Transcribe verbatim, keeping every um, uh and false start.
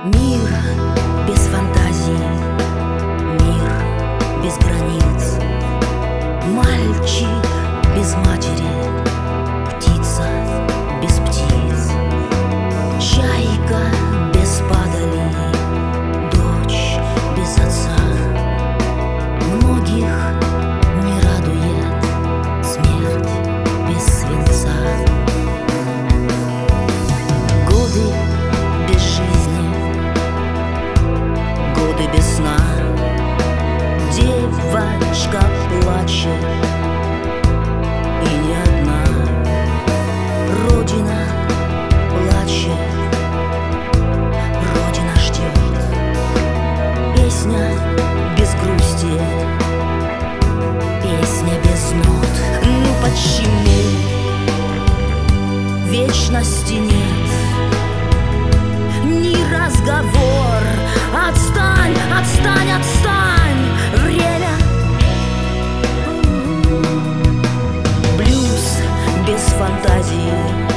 Мир без фантазии, мир без границ, мальчик без матери, птица без птиц, чайка без падали, дочь без отца. Многих не радует смерть без свинца. Годы без жизни, годы без сна, девочка плачет, и не одна. Родина плачет, Родина ждет. Песня без грусти, песня без нот. Ну почему вечности нет? Ни разговор. Отстань, отстань, отстань, время. Блюз без фантазии,